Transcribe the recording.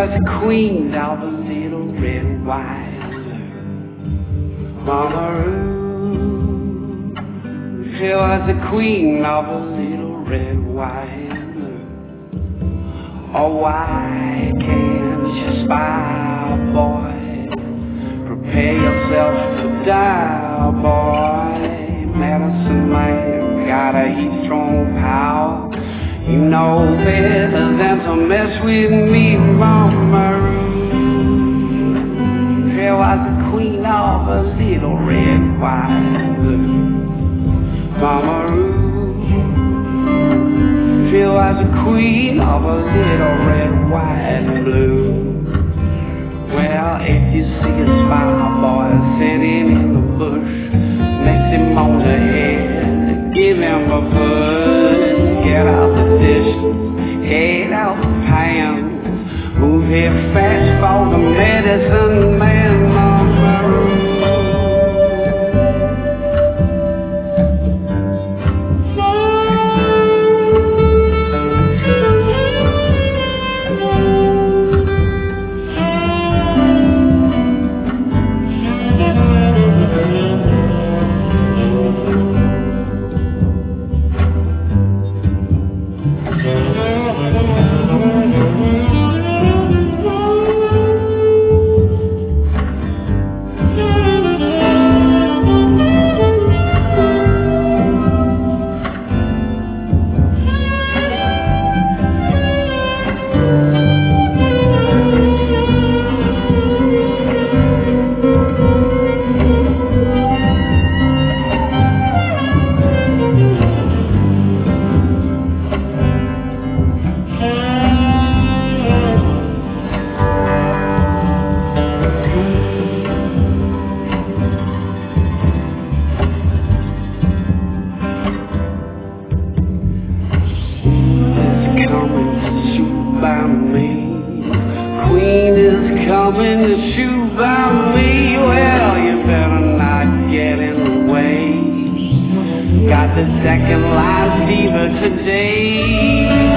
was the queen of a little red wine. Mama Ruth, she was the queen of a little red wine. Oh, why can't you smile, boy? Prepare yourself to die, boy. Medicine man got a heat strong power. You know better than to mess with me, Mama Ruth. She was the queen of a little red wine. Mama Ruth, she was the queen of a little red, white, and blue. Well, if you see a smile boy sitting in the bush, mix him on the head, give him a push. Get out the dishes, head out the pan, move here fast for the medicine man, Mama Ruth. Coming to shoot by me, well, you better not get in the way. Got the second line fever today.